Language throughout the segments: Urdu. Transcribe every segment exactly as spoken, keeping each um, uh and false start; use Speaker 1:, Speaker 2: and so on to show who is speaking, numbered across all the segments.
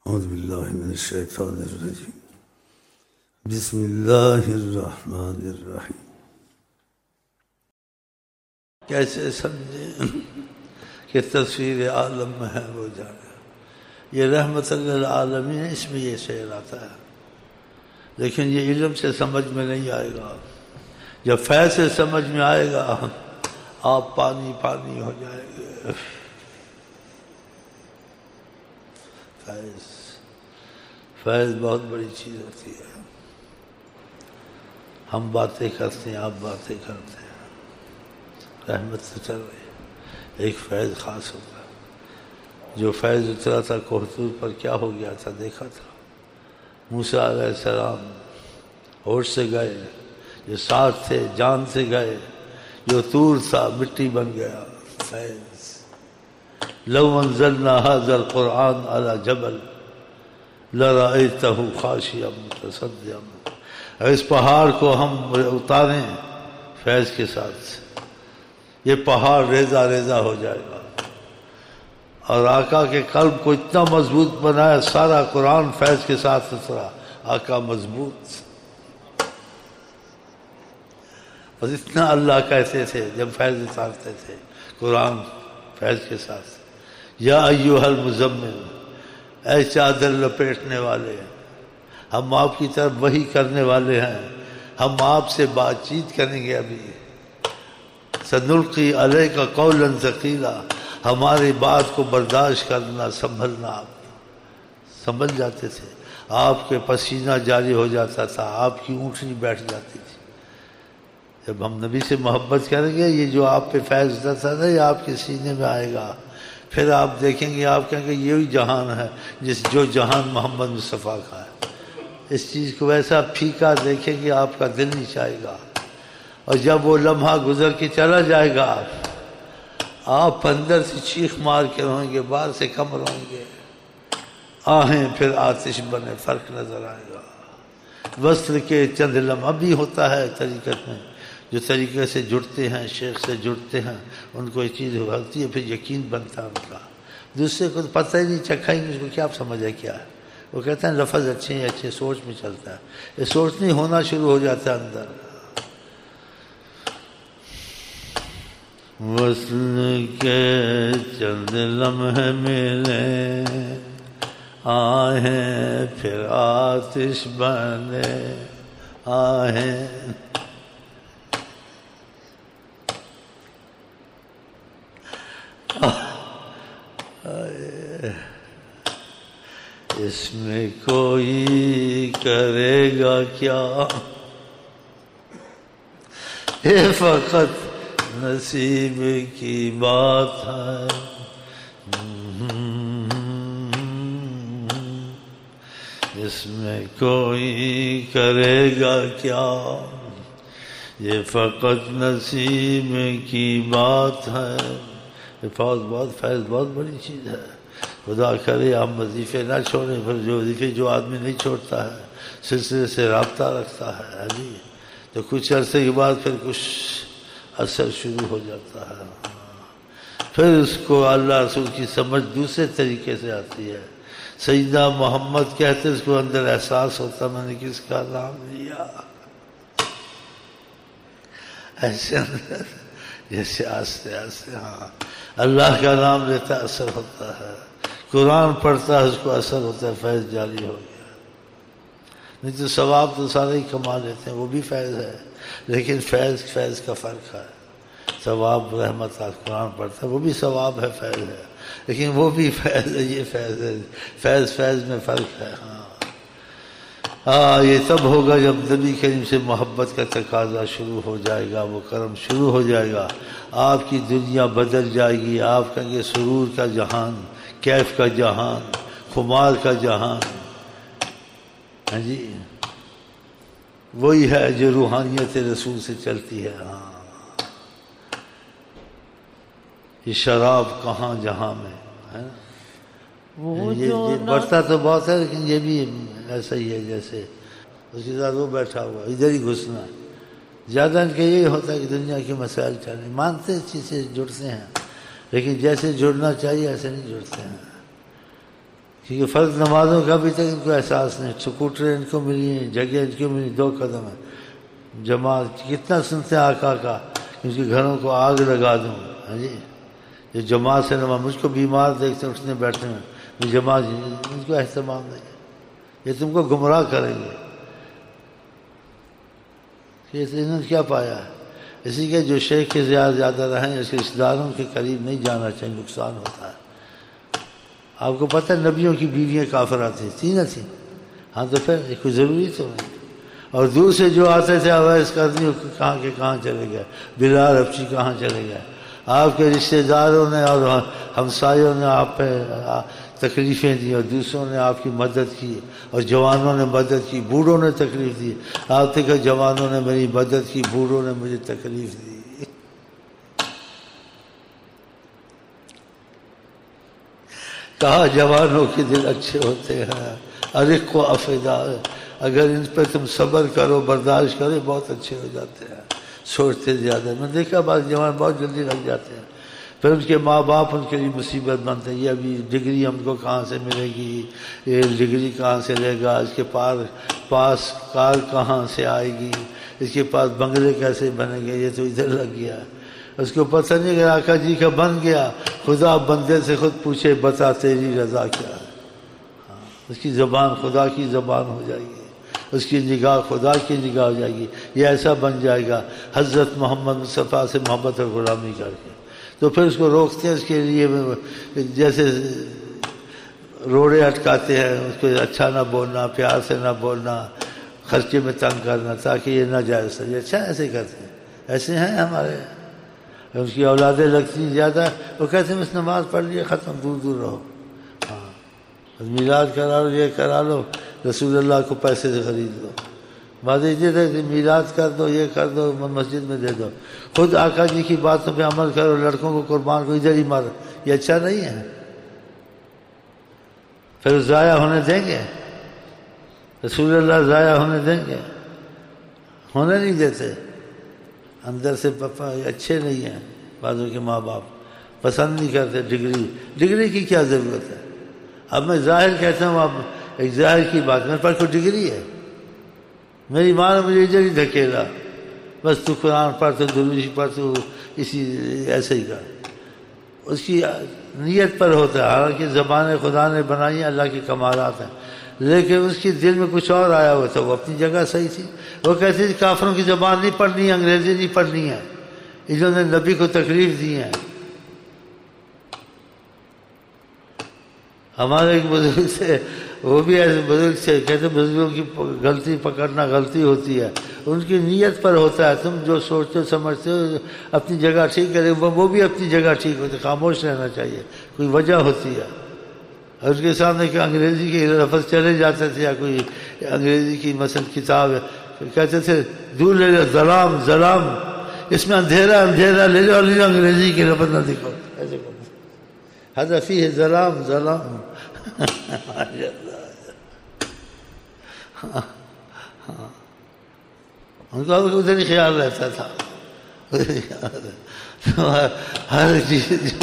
Speaker 1: اعوذ باللہ من الشیطان الرجیم بسم اللہ الرحمن الرحیم۔ کیسے سمجھیں کہ تصویر عالم میں ہے وہ جانا، یہ رحمت للعالمین اس میں یہ شعر آتا ہے، لیکن یہ علم سے سمجھ میں نہیں آئے گا۔ جب فیض سے سمجھ میں آئے گا آپ پانی پانی ہو جائیں گے۔ فیض فیض بہت بڑی چیز ہوتی ہے۔ ہم باتیں کرتے ہیں، آپ باتیں کرتے ہیں، رحمت سے چل رہی، ایک فیض خاص ہوتا ہے۔ جو فیض اترا تھا کوہتور پر کیا ہو گیا تھا دیکھا تھا، موسیٰ علیہ السلام ہوش سے گئے، جو ساتھ تھے جان سے گئے، جو طور تھا مٹی بن گیا۔ فیض لو انزلنا هذا القرآن على جبل لرأيته خاشعا متصدعا، اس پہاڑ کو ہم اتاریں فیض کے ساتھ، یہ پہاڑ ریزہ ریزہ ہو جائے گا۔ اور آقا کے قلب کو اتنا مضبوط بنایا، سارا قرآن فیض کے ساتھ اترا، آقا مضبوط۔ بس اتنا اللہ کہتے تھے جب فیض اتارتے تھے قرآن فیض کے ساتھ، یا ایھا المزمل، اے چادر لپیٹنے والے، ہم آپ کی طرف وحی کرنے والے ہیں، ہم آپ سے بات چیت کریں گے ابھی۔ سنلقی علیک قولا ثقیلا، ہماری بات کو برداشت کرنا، سنبھلنا۔ آپ سنبھل جاتے تھے، آپ کے پسینہ جاری ہو جاتا تھا، آپ کی اونٹنی بیٹھ جاتی تھی۔ جب ہم نبی سے محبت کریں گے، یہ جو آپ پہ فیض ہوتا تھا نا، یہ آپ کے سینے میں آئے گا۔ پھر آپ دیکھیں گے، آپ کہیں گے یہی جہان ہے جس جو جہان محمد مصطفیٰ کا ہے۔ اس چیز کو ویسا پھیکا دیکھیں گے، آپ کا دل نہیں چاہے گا۔ اور جب وہ لمحہ گزر کے چلا جائے گا، آپ اندر سے چیخ مار کے روئیں گے، باہر سے کم روئیں گے۔ آہیں پھر آتش بنے، فرق نظر آئے گا۔ وصل کے چند لمحہ بھی ہوتا ہے طریقت میں، جو طریقے سے جڑتے ہیں، شیخ سے جڑتے ہیں، ان کو یہ چیز ہوتی ہے، پھر یقین بنتا ہے ان کا۔ دوسرے کو پتہ ہی نہیں، چکھا ہی نہیں، اس کو کیا سمجھ ہے کیا ہے۔ وہ کہتے ہیں لفظ اچھے ہیں، اچھے سوچ میں چلتا ہے، یہ سوچ نہیں ہونا شروع ہو جاتا ہے اندر۔ وصل کے چند لمحے ملے، آہیں پھر آتش بنے، آہیں اس میں کوئی کرے گا کیا، یہ فقط نصیب کی بات ہے۔ اس میں کوئی کرے گا کیا، یہ فقط نصیب کی بات ہے۔ فیض بہت فیض بہت بڑی چیز ہے۔ خدا کرے ہم وظیفے نہ چھوڑیں، پھر جو وظیفے جو آدمی نہیں چھوڑتا ہے، سلسلے سے رابطہ رکھتا ہے جی، تو کچھ عرصے کے بعد پھر کچھ اثر شروع ہو جاتا ہے، پھر اس کو اللہ رسول کی سمجھ دوسرے طریقے سے آتی ہے۔ سیدنا محمد کہتے اس کو اندر احساس ہوتا، میں نے کس کا نام لیا، ایسے اندر جیسے آستے آستے ہاں اللہ کا نام لیتا اثر ہوتا ہے، قرآن پڑھتا ہے اس کو اثر ہوتا ہے، فیض جاری ہو گیا۔ نہیں تو ثواب تو سارے ہی کما لیتے ہیں، وہ بھی فیض ہے، لیکن فیض فیض کا فرق ہے۔ ثواب رحمت قرآن پڑھتا ہے وہ بھی ثواب ہے، فیض ہے، لیکن وہ بھی فیض ہے، یہ فیض ہے، فیض فیض میں فرق ہے۔ ہاں ہاں یہ تب ہوگا جب نبی کریم سے محبت کا تقاضا شروع ہو جائے گا، وہ کرم شروع ہو جائے گا، آپ کی دنیا بدل جائے گی۔ آپ کہیں گے سرور کا جہان، کیف کا جہان، خمار کا جہان، ہاں جی وہی ہے جو روحانیت رسول سے چلتی ہے۔ ہاں یہ شراب کہاں جہاں میں ہے نا، یہ بڑھتا تو بہت ہے، لیکن یہ بھی ایسا ہی ہے جیسے اس کے ساتھ وہ بیٹھا ہوا ادھر ہی گھسنا۔ زیادہ ان کا یہی ہوتا ہے کہ دنیا کے مسائل چلیں، مانتے اس چیز سے جڑتے ہیں، لیکن جیسے جڑنا چاہیے ایسے نہیں جڑتے ہیں۔ کیونکہ فرض نمازوں کا ابھی تک ان کو احساس نہیں. سکوٹریں ان کو ملی ہیں, جگہ ان کو ملی, دو قدم ہے. جماعت کتنا سنتے ہیں آقا کا, ان کے گھروں کو آگ لگا دوں. ہاں جی, یہ جماعت سے نماز, مجھ کو بیمار دیکھتے ہیں اٹھنے بیٹھنے میں, یہ جماعت ان کو اہتمام نہیں ہے. یہ تم کو گمراہ کریں گے. انہوں نے کیا پایا ہے؟ اسی کے جو شیخ کے زیادہ زیادہ رہیں اس کے رشتہ داروں کے قریب نہیں جانا چاہیے, نقصان ہوتا ہے. آپ کو پتہ ہے نبیوں کی بیویاں کافرہ تھیں, تھی نہ تھیں؟ ہاں تو پھر کوئی ضروری تو نہیں. اور دور سے جو آتے تھے اویس کرنی, کہاں کے کہاں چلے گئے, بلال حبشی کہاں چلے گئے. آپ کے رشتہ داروں نے اور ہمسایوں نے آپ پہ تکلیفیں دی, اور دوسروں نے آپ کی مدد کی, اور جوانوں نے مدد کی, بوڑھوں نے تکلیف دی. آپ نے کہا جوانوں نے میری مدد کی, بوڑھوں نے مجھے تکلیف دی. کہا جوانوں کے دل اچھے ہوتے ہیں, ارق و افیدہ, اگر ان پہ تم صبر کرو برداشت کرو بہت اچھے ہو جاتے ہیں. سوچتے زیادہ, میں دیکھا بعض جوان بہت جلدی لگ جاتے ہیں. پھر ان کے ماں باپ ان کے لیے مصیبت بنتے ہیں. یہ ابھی ڈگری ہم کو کہاں سے ملے گی, یہ ڈگری کہاں سے لے گا, اس کے پاس پاس کار کہاں سے آئے گی, اس کے پاس بنگلے کیسے بنے گے, یہ تو ادھر لگ گیا. اس کو پتہ نہیں کہ آقا جی کا بن گیا. خدا بندے سے خود پوچھے بتا تیری رضا کیا ہے. ہاں, اس کی زبان خدا کی زبان ہو جائے گی, اس کی نگاہ خدا کی نگاہ ہو جائے گی. یہ ایسا بن جائے گا حضرت محمد مصطفیٰ سے محبت اور غلامی کر کے. تو پھر اس کو روکتے ہیں, اس کے لیے جیسے روڑے اٹکاتے ہیں, اس کو اچھا نہ بولنا, پیار سے نہ بولنا, خرچے میں تنگ کرنا تاکہ یہ نہ جائے سکے. اچھا ایسے کرتے ہیں, ایسے ہیں ہمارے. اس کی اولادیں لگتی زیادہ, وہ کہتے ہیں بس نماز پڑھ لیے ختم, دور دور رہو. ہاں, میلاد کرا لو, یہ کرا لو, رسول اللہ کو پیسے سے خرید لو. بات یہ تھے میلاد کر دو, یہ کر دو, مسجد میں دے دو. خود آقا جی کی باتوں پہ عمل کرو, لڑکوں کو قربان کو ادھر ہی مارو. یہ اچھا نہیں ہے. پھر ضائع ہونے دیں گے؟ رسول اللہ ضائع ہونے دیں گے؟ ہونے نہیں دیتے. اندر سے پپا اچھے نہیں ہیں. بعضوں کے ماں باپ پسند نہیں کرتے ڈگری. ڈگری کی کیا ضرورت ہے؟ اب میں ظاہر کہتا ہوں, آپ ایک ظاہر کی بات, میرے پاس کوئی ڈگری ہے؟ میری ماں نے مجھے ادھر ہی دھکیلا, بس تو قرآن پڑھ, تو دروشی پڑھ, تو اسی ایسے ہی کر. اس کی نیت پر ہوتا ہے. حالانکہ زبانیں خدا نے بنائی ہیں, اللہ کے کمالات ہیں, لیکن اس کی دل میں کچھ اور آیا ہوا تھا. وہ اپنی جگہ صحیح تھی. وہ کہتے تھے کافروں کی زبان نہیں پڑھنی ہے, انگریزی نہیں پڑھنی ہے, انہوں نے نبی کو تکلیف دی ہے. ہمارے ایک بزرگ سے, وہ بھی ایسے بزرگ سے, کہتے بزرگوں کی غلطی پکڑنا غلطی ہوتی ہے, ان کی نیت پر ہوتا ہے. تم جو سوچتے ہو سمجھتے ہو اپنی جگہ ٹھیک کرے, وہ بھی اپنی جگہ ٹھیک ہوتی ہے. خاموش رہنا چاہیے, کوئی وجہ ہوتی ہے. اور اس کے سامنے کہ انگریزی کے لفظ چلے جاتے تھے, یا کوئی انگریزی کی مثلا کتاب ہے, کہتے تھے دور لے لو, ظلام ظلام, اس میں اندھیرا اندھیرا لے لو, لے لو, انگریزی کے لفظ نہ دیکھو. ایسے کرو, حضرت فیہ ظلام ظلام. ان کو ادھر ہی خیال رہتا تھا, ہر چیز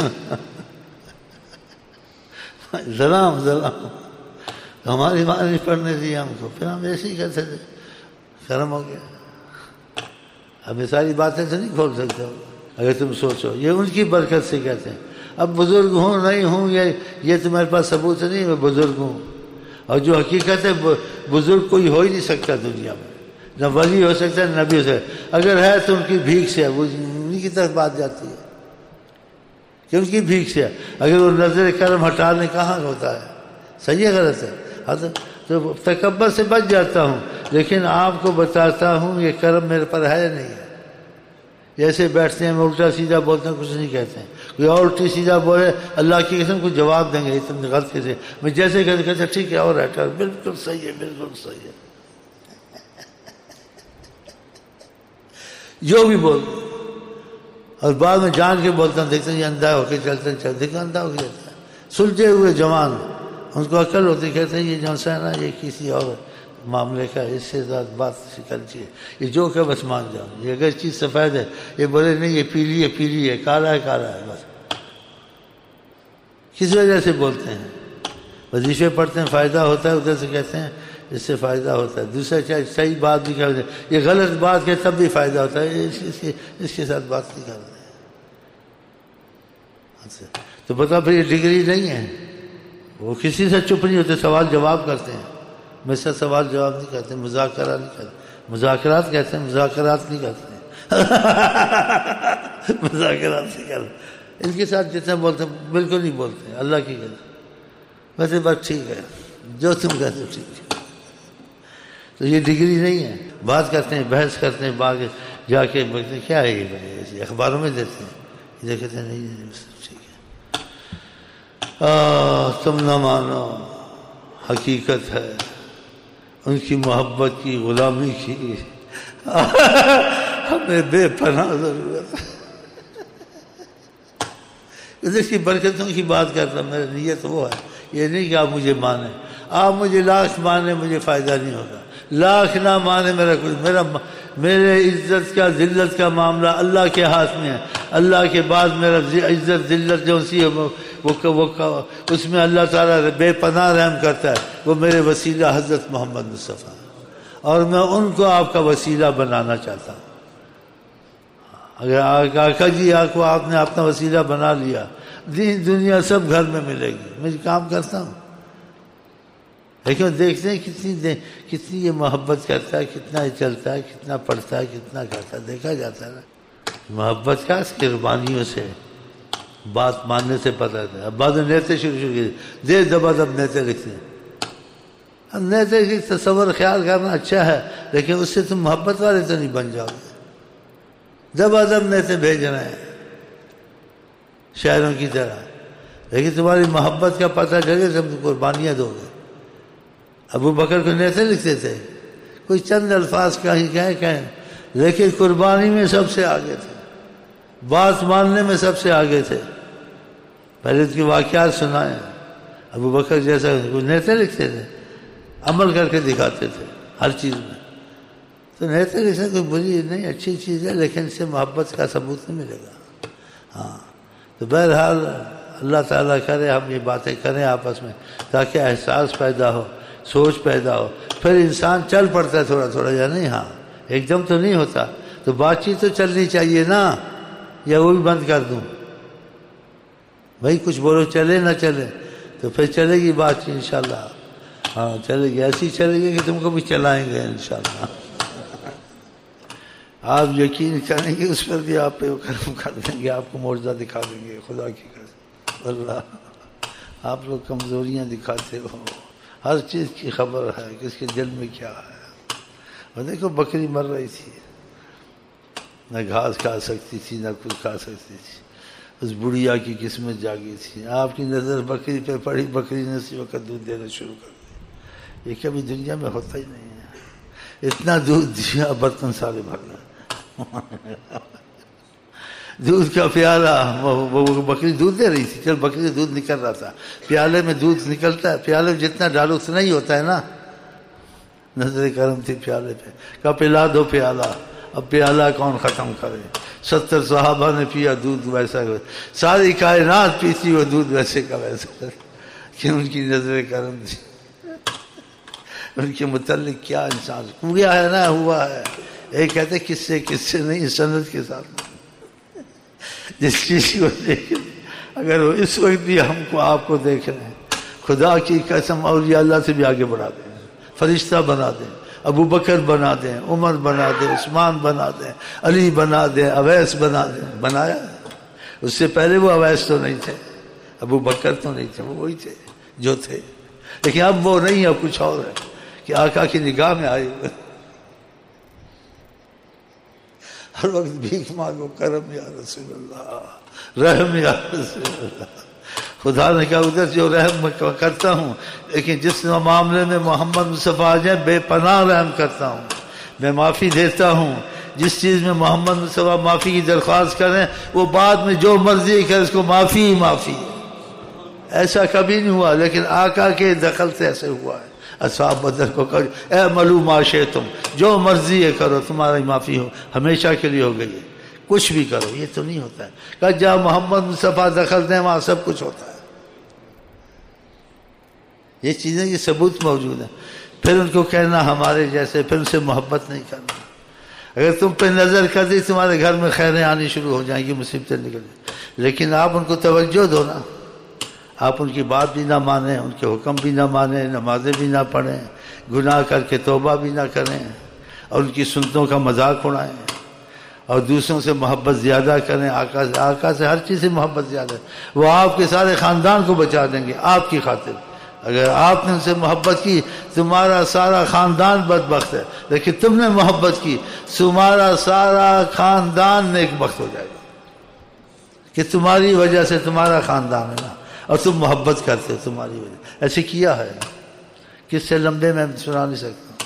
Speaker 1: ظلام ظلام. ہماری ماں نہیں پڑھنے دی ہم کو, پھر ہم ایسے ہی کرتے تھے. شرم ہو گیا. اب یہ ساری باتیں تو نہیں کھول سکتے ہو اگر تم سوچو. یہ ان کی برکت سے کہتے ہیں. اب بزرگ ہوں نہیں ہوں, یہ یہ تمہارے پاس ثبوت نہیں میں بزرگ ہوں. اور جو حقیقت ہے, بزرگ کوئی ہو ہی نہیں سکتا دنیا میں, نہ ولی ہو سکتا ہے نہ نبی ہو سکتا ہے. اگر ہے تو ان کی بھیک سے ہے, وہ انہیں کی طرف بات جاتی ہے کہ ان کی بھیک سے ہے. اگر وہ نظر کرم ہٹانے کہاں ہوتا ہے, صحیح ہے غلط ہے؟ تو تکبر سے بچ جاتا ہوں, لیکن آپ کو بتاتا ہوں یہ کرم میرے پر ہے نہیں ہے. جیسے بیٹھتے ہیں, میں الٹا سیدھا بولتے ہیں, کچھ نہیں کہتے ہیں. کوئی اور الٹی سیدھا بولے, اللہ کی قسم کو جواب دیں گے, یہ تم نے غلط کیسے. میں جیسے کہتے کہتے ٹھیک ہے اور رہتا, بالکل صحیح ہے, بالکل صحیح ہے, جو بھی بول. اور بعد میں جان کے بولتا ہوں, دیکھتے ہیں یہ اندھا ہو کے چلتے چلتے دیکھا اندھا ہو کے چلتا ہے. سلجھے ہوئے جوان, ان کو عقل ہوتی, کہتے ہیں یہ جو ہے نا یہ کسی اور معاملے کا, اس سے زیادہ بات کرنی چاہیے. یہ جو کہ بس مان جاؤ, یہ اگر چیز سفید ہے, یہ بولے نہیں یہ پیلی ہے پیلی ہے, کالا ہے کالا ہے, بس کس وجہ سے بولتے ہیں. وظیفے پڑھتے ہیں فائدہ ہوتا ہے، ادھر سے کہتے ہیں اس سے فائدہ ہوتا ہے، دوسرا چاہے صحیح بات بھی کر دیں، یہ غلط بات کہ تب بھی فائدہ ہوتا ہے، اس اس کے اس کے ساتھ بات نہیں کر رہے ہیں۔ اچھا تو بتا پھر یہ ڈگری نہیں ہے، وہ کسی سے چپ نہیں ہوتے، سوال جواب کرتے ہیں، میں سے سوال جواب نہیں کرتے، مذاکرہ نہیں کرتے، مذاکرات کہتے ہیں، مذاکرات نہیں کرتے مذاکرات نہیں کرتے، ان کے ساتھ جتنا بولتے ہیں بالکل نہیں بولتے، اللہ کی قسم ویسے بات ٹھیک ہے جو تم کہتے ہو ٹھیک ہے۔ تو یہ ڈگری نہیں ہے، بات کرتے ہیں، بحث کرتے ہیں، باغ جا کے بولتے ہیں کیا ہے یہ، اخباروں میں دیتے ہیں، یہ کہتے ہیں نہیں ٹھیک ہے۔ آہ تم نہ مانو، حقیقت ہے ان کی محبت کی، غلامی کی ہمیں بے پناہ ضرورت ہے۔ اس کی برکتوں کی بات کرتا، میری نیت وہ ہے، یہ نہیں کہ آپ مجھے مانیں، آپ مجھے لاکھ مانیں مجھے فائدہ نہیں ہوگا، لاکھ نہ مانے میرا کچھ، میرا میرے عزت کا ذلت کا معاملہ اللہ کے ہاتھ میں ہے، اللہ کے بعد میرا عزت ذلت جو سی ہے وہ وہ اس میں اللہ تعالیٰ بے پناہ رحم کرتا ہے، وہ میرے وسیلہ حضرت محمد مصطفیٰ، اور میں ان کو آپ کا وسیلہ بنانا چاہتا ہوں۔ اگر آقا جی آپ کو آپ نے اپنا وسیلہ بنا لیا، دین دنیا سب گھر میں ملے گی، میں کام کرتا ہوں، لیکن دیکھتے ہیں کتنی دے کتنی یہ محبت کرتا ہے، کتنا یہ چلتا ہے، کتنا پڑھتا ہے، کتنا کرتا ہے، دیکھا جاتا ہے نا۔ محبت کا اس قربانیوں سے، بات ماننے سے پتہ ہے۔ اب بعد میں نیتے شروع شروع کی دیر دبا دب نیتے لکھتے ہیں، اب نیتے کی تصور خیال کرنا اچھا ہے، لیکن اس سے تم محبت والے تو نہیں بن جاؤ گے، دبا دب نیتے بھیج رہے ہیں شاعروں کی طرح، لیکن تمہاری محبت کا پتہ چلے تم قربانیاں دو گے۔ ابو بکر کو نیتے لکھتے تھے، کوئی چند الفاظ کہیں کہیں کہیں، لیکن قربانی میں سب سے آگے تھے، بات ماننے میں سب سے آگے تھے۔ پہلے اس کی واقعات سنائیں، ابو بکر جیسا کوئی نیتے لکھتے تھے، عمل کر کے دکھاتے تھے ہر چیز میں۔ تو نیتے لکھنا کوئی بری نہیں، اچھی چیز ہے، لیکن اس سے محبت کا ثبوت نہیں ملے گا۔ ہاں تو بہرحال اللہ تعالیٰ کرے ہم یہ باتیں کریں آپس میں، تاکہ احساس پیدا ہو، سوچ پیدا ہو، پھر انسان چل پڑتا ہے تھوڑا تھوڑا، یا نہیں؟ ہاں ایک دم تو نہیں ہوتا، تو بات چیت تو چلنی چاہیے نا، یا وہ بھی بند کر دوں؟ بھائی کچھ بولو، چلے نہ چلے تو پھر چلے گی بات چیت انشاءاللہ، ہاں چلے گی، ایسی چلے گی کہ تم کو بھی چلائیں گے انشاءاللہ۔ آپ یقین کریں گے اس پر بھی آپ پہ کرم کر دیں گے، آپ کو معجزہ دکھا دیں گے، خدا کی قسم۔ اللہ آپ لوگ کمزوریاں دکھاتے ہو، ہر چیز کی خبر ہے کہ اس کے دل میں کیا ہے۔ اور دیکھو بکری مر رہی تھی، نہ گھاس کھا سکتی تھی نہ کچھ کھا سکتی تھی، اس بڑھیا کی قسمت جاگی تھی، آپ کی نظر بکری پہ پڑی، بکری نے اسی وقت دودھ دینا شروع کر دیا۔ یہ کبھی دنیا میں ہوتا ہی نہیں ہے، اتنا دودھ دیا برتن سارے بھر گئے۔ دودھ کا پیالہ، وہ بکری دودھ دے رہی تھی، چل بکری سے دودھ نکل رہا تھا، پیالے میں دودھ نکلتا ہے، پیالے میں جتنا ڈالو اتنا ہی ہوتا ہے نا۔ نظر کرم تھی پیالے پہ، کہا پلا دو پیالہ، اب پیالہ کون ختم کرے؟ ستر صحابہ نے پیا دودھ ویسا، ساری کائنات پیتی وہ دودھ ویسے کا ویسا، کہ ان کی نظر کرم تھی۔ ان کے متعلق کیا انسان ہوا ہے نا، ہوا ہے۔ ایک کہتے کس سے کس سے نہیں، سند کے ساتھ، جس چیز کو دیکھ اگر وہ اس وقت بھی ہم کو آپ کو دیکھ رہے ہیں، خدا کی قسم اولیاء اللہ سے بھی آگے بڑھا دیں، فرشتہ بنا دیں، ابو بکر بنا دیں، عمر بنا دیں، عثمان بنا دیں، علی بنا دیں، اویس بنا دیں۔ بنایا، اس سے پہلے وہ اویس تو نہیں تھے، ابو بکر تو نہیں تھے، وہ وہی تھے جو تھے، لیکن اب وہ نہیں، اب کچھ اور ہے کہ آقا کی نگاہ میں آئے ہوئے۔ ہر وقت بھیک مانگو، کرم یا رسول اللہ، رحم یا رسول اللہ۔ خدا نے کہا ادھر جو رحم میں کرتا ہوں، لیکن جس معاملے میں محمد مصطفیٰ آ جائیں بے پناہ رحم کرتا ہوں، میں معافی دیتا ہوں۔ جس چیز میں محمد مصطفیٰ معافی کی درخواست کریں، وہ بعد میں جو مرضی کرے اس کو معافی ہی معافی ہے۔ ایسا کبھی نہیں ہوا، لیکن آقا کے دخل سے ایسے ہوا ہے۔ اصحاب بدر کو کہو اے ملو ما شئتم، جو مرضی ہے کرو، تمہاری معافی ہو ہمیشہ کے لیے ہو گئی ہے، کچھ بھی کرو۔ یہ تو نہیں ہوتا ہے کہ جہاں محمد مصطفیٰ دخل دیں وہاں سب کچھ ہوتا ہے۔ یہ چیزیں یہ ثبوت موجود ہیں. پھر ان کو کہنا ہمارے جیسے، پھر ان سے محبت نہیں کرنا. اگر تم پہ نظر کر دی تمہارے گھر میں خیریں آنی شروع ہو جائیں گی، مصیبتیں نکل جائیں. لیکن آپ ان کو توجہ دو نا، آپ ان کی بات بھی نہ مانیں، ان کے حکم بھی نہ مانیں، نمازیں بھی نہ پڑھیں، گناہ کر کے توبہ بھی نہ کریں، اور ان کی سنتوں کا مذاق اڑائیں، اور دوسروں سے محبت زیادہ کریں. آقا سے آقا سے ہر چیز سے محبت زیادہ ہے. وہ آپ کے سارے خاندان کو بچا دیں گے آپ کی خاطر. اگر آپ نے ان سے محبت کی تمہارا سارا خاندان بدبخت ہے، لیکن تم نے محبت کی تمہارا سارا خاندان نیک بخت ہو جائے گا، کہ تمہاری وجہ سے تمہارا خاندان ہے نا، اور تم محبت کرتے تمہاری وجہ. ایسے کیا ہے، کس سے لمبے میں سنا نہیں سکتا.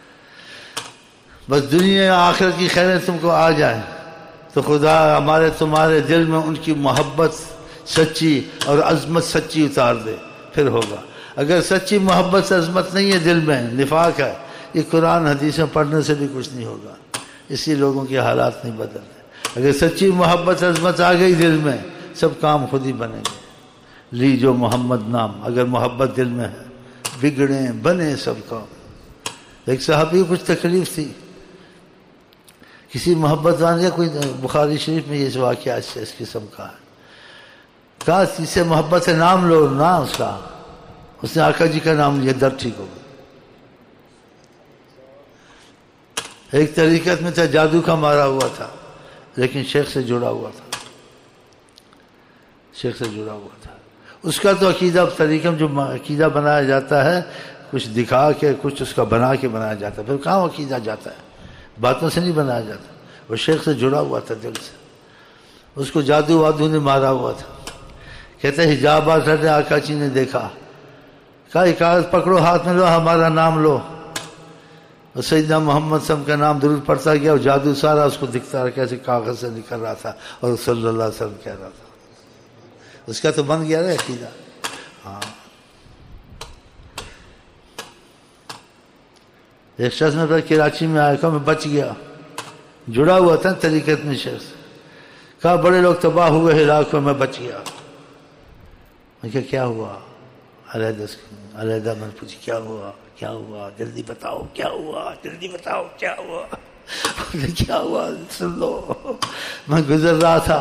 Speaker 1: بس دنیا آخرت کی خیریں تم کو آ جائیں تو خدا ہمارے تمہارے دل میں ان کی محبت سچی اور عظمت سچی اتار دے، پھر ہوگا. اگر سچی محبت سے عظمت نہیں ہے دل میں، نفاق ہے، یہ قرآن حدیثیں پڑھنے سے بھی کچھ نہیں ہوگا. اسی لوگوں کے حالات نہیں بدل رہے. اگر سچی محبت عظمت آ گئی دل میں، سب کام خود ہی بنے گے. لی جو محمد نام، اگر محبت دل میں ہے بگڑے بنے سب کام. ایک صحابی کو کچھ تکلیف تھی، کسی محبت والے کوئی، بخاری شریف میں یہ واقعہ اس قسم کا ہے. کہا اس سے محبت ہے نام لو، نہ اس کا، اس نے آقا جی کا نام لیا، درد ٹھیک ہو گیا. ایک طریقت میں تھا جادو کا مارا ہوا تھا، لیکن شیخ سے جڑا ہوا تھا، شیخ سے جڑا ہوا تھا. اس کا تو عقیدہ طریقہ جو عقیدہ بنایا جاتا ہے کچھ دکھا کے، کچھ اس کا بنا کے بنایا جاتا ہے. پھر کہاں عقیدہ جاتا ہے، باتوں سے نہیں بنایا جاتا. وہ شیخ سے جڑا ہوا تھا دل سے. اس کو جادو وادو نے مارا ہوا تھا. کہتے ہیں حجابات رہتے آقا جی نے دیکھا، کہا ایک کاغذ پکڑو ہاتھ میں، لو ہمارا نام لو. اور سیدنا محمد صلی اللہ علیہ وسلم کا نام درود پڑتا گیا، اور جادو سارا اس کو دکھتا رہا کیسے کاغذ سے نکل رہا تھا، اور صلی اللہ علیہ وسلم کہہ رہا تھا. اس کا تو بن گیا نا عقیدہ. ہاں ایک شخص میں کراچی میں آیا، کہا میں بچ گیا، جڑا ہوا تھا طریقت میں شخص. کہا بڑے لوگ تباہ ہوئے ہلاک ہوئے، میں بچ گیا. میں کہا کیا ہوا؟ علیحدہ علیحدہ میں پوچھی کیا ہوا کیا ہوا جلدی بتاؤ کیا ہوا جلدی بتاؤ کیا ہوا. کیا ہوا سن لو. میں گزر رہا تھا،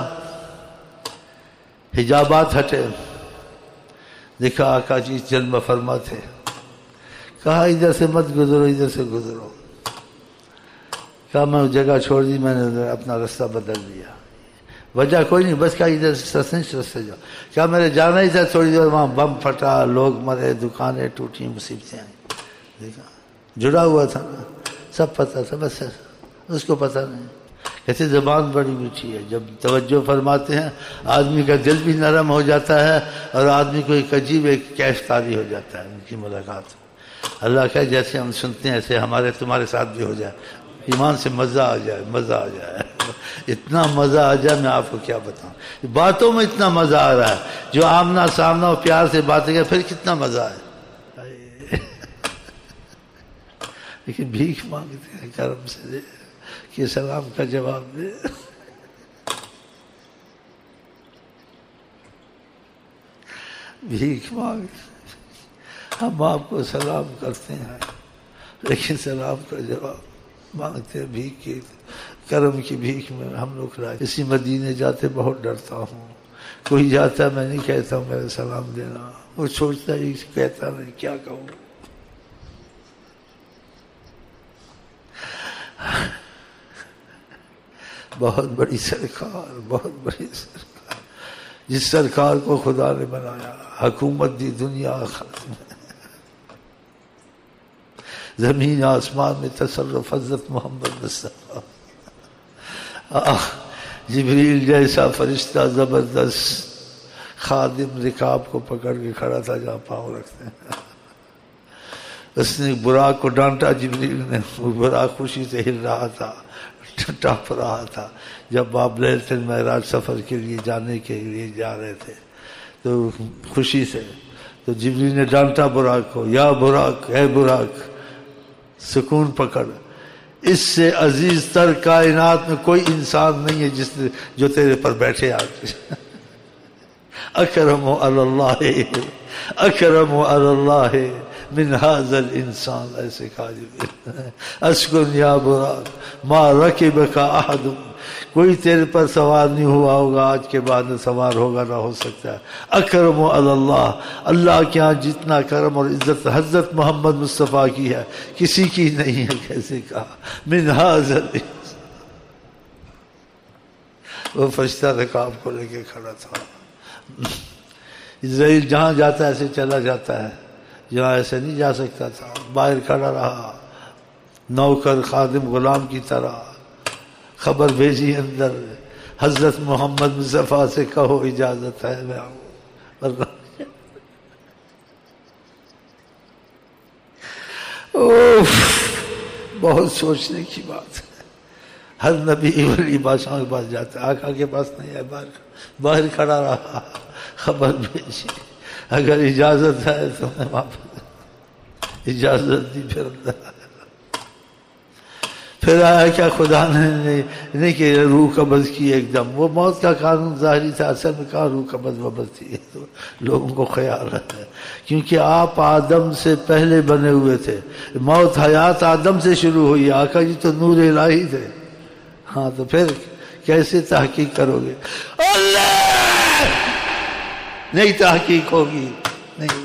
Speaker 1: حجابات ہٹے، دیکھا آقا جی جلوہ فرما تھے. کہا ادھر سے مت گزرو، ادھر سے گزرو. کہا میں جگہ چھوڑ دی، میں نے اپنا رستہ بدل دیا. وجہ کوئی نہیں، بس کہا ادھر سے سچ رستے جاؤ. کیا میرے جانا ہی تھا، تھوڑی دیر وہاں بم پھٹا، لوگ مرے، دکانیں ٹوٹی، مصیبتیں آئیں. دیکھا جڑا ہوا تھا نا، سب پتہ تھا، بس اس کو پتہ نہیں. کہتے زبان بڑی میٹھی ہے، جب توجہ فرماتے ہیں آدمی کا دل بھی نرم ہو جاتا ہے، اور آدمی کو ایک عجیب ایک کیف طاری ہو جاتا ہے ان کی ملاقات. اللہ کہ جیسے ہم سنتے ہیں ایسے ہمارے تمہارے ساتھ بھی ہو جائے، ایمان سے مزہ آ جائے، مزہ آ جائے. اتنا مزہ آ جائے میں آپ کو کیا بتاؤں. باتوں میں اتنا مزہ آ رہا ہے، جو آمنا سامنا اور پیار سے باتیں کرے پھر کتنا مزہ ہے. لیکن بھیک مانگتے ہیں کرم سے دے کہ سلام کا جواب دے. بھیک مانگتے ہم آپ کو سلام کرتے ہیں، لیکن سلام کا جواب مانگتے ہیں بھیک کی. کرم کی بھیک میں ہم لوگ رائے. اسی مدینے جاتے بہت ڈرتا ہوں، کوئی جاتا میں نہیں کہتا ہوں میرے سلام دینا، وہ سوچتا ہی کہتا نہیں کیا کہوں. بہت بڑی سرکار، بہت بڑی سرکار، جس سرکار کو خدا نے بنایا، حکومت دی دنیا آخرت میں، زمین آسمان میں تصرف حضرت محمد مصطفیٰ. جبریل جیسا فرشتہ زبردست خادم رکاب کو پکڑ کے کھڑا تھا جہاں پاؤں رکھتے ہیں. اس نے براق کو ڈانٹا، جبریل نے، وہ براق خوشی سے ہل رہا تھا، ٹاپ رہا تھا. جب آپ لیلۃ المعراج سفر کے لیے جانے کے لیے جا رہے تھے تو خوشی سے، تو جبریل نے ڈانٹا براق کو، یا براق، اے براق سکون پکڑ، اس سے عزیز تر کائنات میں کوئی انسان نہیں ہے جس نے جو تیرے پر بیٹھے آج. اکرم علی اللہ اکرم علی اللہ من ھذا الانسان، ایسے کہا جی اسکن یا براق ما رکبک احد، کوئی تیرے پر سوار نہیں ہوا ہوگا آج کے بعد نہ سوار ہوگا نہ ہو سکتا ہے۔ اکرم علی اللہ، اللہ کے ہاں جتنا کرم اور عزت حضرت محمد مصطفیٰ کی ہے کسی کی نہیں ہے۔ کیسے کہا من ھذا الانسان، وہ فرشتہ رکاب کو لے کے کھڑا تھا۔ اسرائیل جہاں جاتا ہے ایسے چلا جاتا ہے، جہاں ایسے نہیں جا سکتا تھا، باہر کھڑا رہا نوکر خادم غلام کی طرح، خبر بھیجی اندر حضرت محمد مصطفیٰ سے کہو اجازت ہے میں آؤں۔ اوف، بہت سوچنے کی بات ہے۔ ہر نبی ولی بادشاہ کے پاس جاتا ہے، آقا کے پاس نہیں ہے، باہر باہر کھڑا رہا، خبر بھیجی اگر اجازت ہے تو میں واپس، اجازت دی، پھر اندر آیا۔ پھر آیا کیا خدا نے نہیں کہ روح قبض کی ایک دم، وہ موت کا قانون ظاہری تھا، اصل میں کہا روح قبض وبض تھی، تو لوگوں کو خیال رہتا ہے کیونکہ آپ آدم سے پہلے بنے ہوئے تھے، موت حیات آدم سے شروع ہوئی، آقا جی تو نور الہی تھے، ہاں تو پھر کیسے تحقیق کرو گے؟ اللہ نہیں تحقیق ہوگی، نہیں۔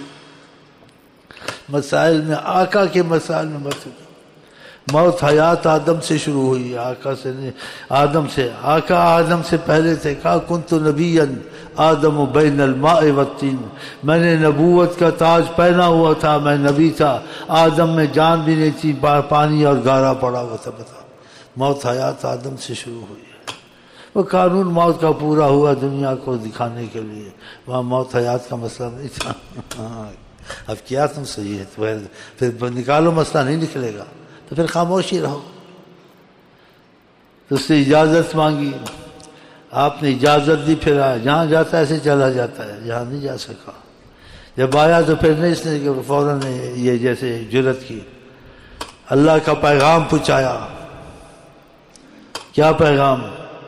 Speaker 1: مسائل میں آقا کے مسائل میں مت، موت حیات آدم سے شروع ہوئی، آقا سے نہیں، آدم سے، آقا آدم سے پہلے تھے، کہا کنت نبیا آدم بین الماء والطین، میں نے نبوت کا تاج پہنا ہوا تھا، میں نبی تھا، آدم میں جان بھی نہیں تھی، پانی اور گارا پڑا ہوا تھا۔ بتا، موت حیات آدم سے شروع ہوئی ہے، وہ قانون موت کا پورا ہوا دنیا کو دکھانے کے لیے، وہاں موت حیات کا مسئلہ نہیں تھا۔ اب کیا تم صحیح ہے، پھر نکالو، مسئلہ نہیں نکلے گا تو پھر خاموشی رہو۔ تو اس سے اجازت مانگی، آپ نے اجازت دی، پھر آیا، جہاں جاتا ہے ایسے چلا جاتا ہے، جہاں نہیں جا سکا، جب آیا تو پھر نہیں اس نے فوراً یہ جیسے جرت کی، اللہ کا پیغام پہنچایا۔ کیا پیغام؟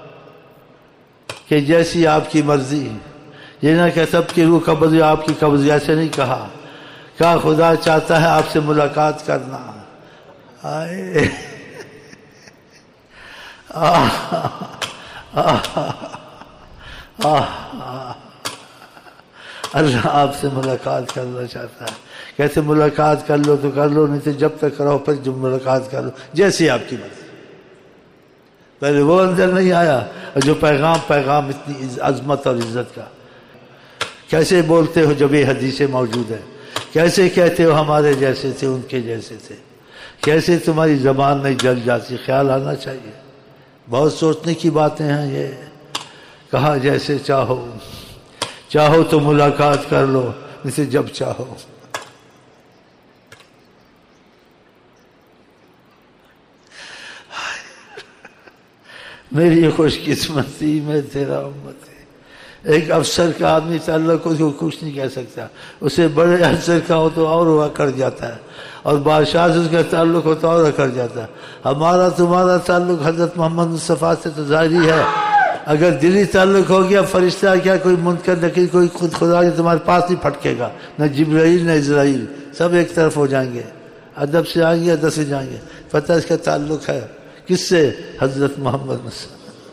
Speaker 1: کہ جیسی آپ کی مرضی، یہ نہ کہ سب کی روح قبض یا آپ کی قبض، ایسے نہیں کہا، کہا خدا چاہتا ہے آپ سے ملاقات کرنا۔ آئے آہ آہ اللہ آپ سے ملاقات کرنا چاہتا ہے، کیسے ملاقات کر لو تو کر لو، نہیں تو جب تک کرو پھر جب ملاقات کر لو، جیسی آپ کی مرضی۔ پہلے وہ اندر نہیں آیا، اور جو پیغام پیغام اتنی عظمت اور عزت کا، کیسے بولتے ہو جب یہ حدیثیں موجود ہیں، کیسے کہتے ہو ہمارے جیسے تھے ان کے جیسے تھے، کیسے تمہاری زبان نہیں جل جاتی، خیال آنا چاہیے، بہت سوچنے کی باتیں ہیں یہ۔ کہا جیسے چاہو، چاہو تو ملاقات کر لو، اسے جب چاہو۔ میری خوش قسمتی میں تیرا امت ہے۔ ایک افسر کا آدمی تعلق اس کو کچھ نہیں کہہ سکتا، اسے بڑے افسر کا ہو تو اور ہوا کر جاتا ہے، اور بادشاہ سے اس کا تعلق ہوتا اور اکڑ جاتا ہے۔ ہمارا تمہارا تعلق حضرت محمد مصطفیٰ سے تو ظاہری ہے، اگر دلی تعلق ہو گیا، فرشتہ کیا کوئی منکر نکیر کوئی خود خدا کے تمہارے پاس نہیں پھٹکے گا، نہ جبرائیل نہ اسرائیل، سب ایک طرف ہو جائیں گے، ادب سے آئیں گے، ادب سے جائیں گے۔ پتہ اس کا تعلق ہے کس سے؟ حضرت محمد مصطفیٰ۔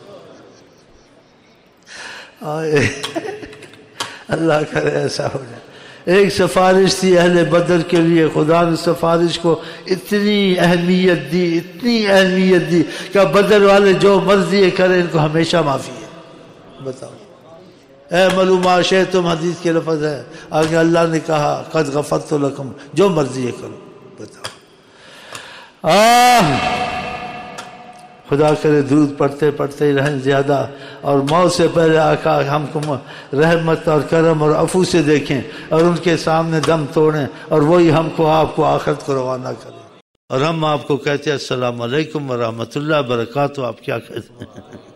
Speaker 1: آئے اللہ کرے ایسا ہو جائے۔ ایک سفارش تھی اہل بدر کے لیے، خدا نے سفارش کو اتنی اہمیت دی، اتنی اہمیت دی کہ بدر والے جو مرضی کریں ان کو ہمیشہ معافی ہے۔ بتاؤ، اے معلوم شئتم حدیث کے لفظ ہے، آگے اللہ نے کہا قد غفرت لکم، جو مرضی کرو۔ بتاؤ، آہ خدا کرے درود پڑھتے پڑھتے ہی رہیں زیادہ، اور موت سے پہلے آقا ہم کو رحمت اور کرم اور عفو سے دیکھیں، اور ان کے سامنے دم توڑیں، اور وہی ہم کو آپ کو آخرت کو روانہ کریں۔ اور ہم آپ کو کہتے ہیں السلام علیکم ورحمۃ اللہ وبرکاتہ، آپ کیا کہتے ہیں؟